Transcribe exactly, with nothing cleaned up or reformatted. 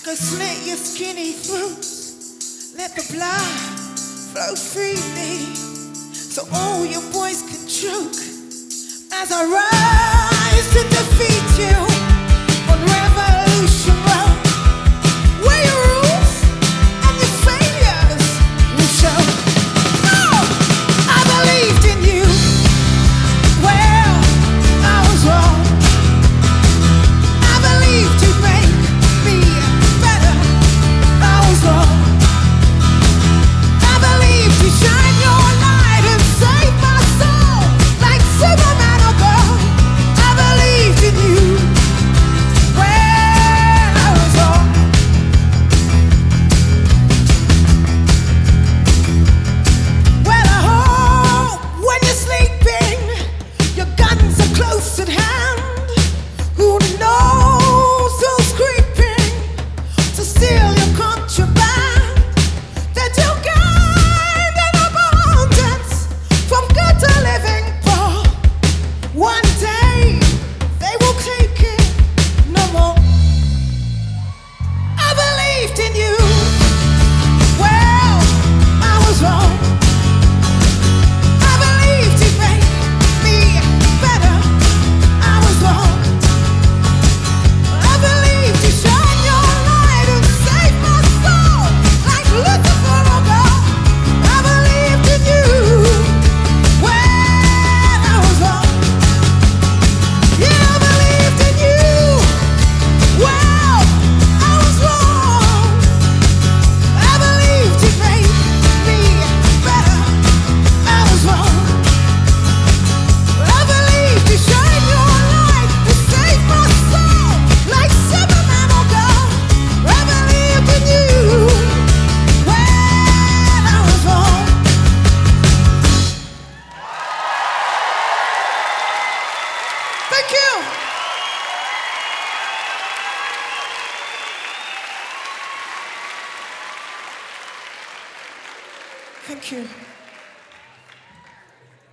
could slit your skinny throat, let the blood flow freely, so all your boys could choke. As I rise to defeat you on Revolution Road, where your rules and your failures will show. Oh, I believed in you. Well, I was wrong. I believed you'd make me better. I was wrong. I believed you'd shine your light and save my soul like Superman or God. I believed in you. Well, I was wrong. Well, I hope when you're sleeping, your guns are close at hand. Who knows who's creeping to steal your contraband? That you gained in abundance from good to living poor. One day they will take it no more. I believed in you. Well, I was wrong. I believed you'd make me better. I was wrong. I believed you'd shine your light and save my soul like Lucifer or God. I believed in you. Well, I was wrong. Yeah, I believed in you. Well, I was wrong. I believed you'd make me better. I was wrong. I believed you'd shine your light and save my soul like Superman or God. I believed in you. Well, I was wrong. Thank you. Thank you.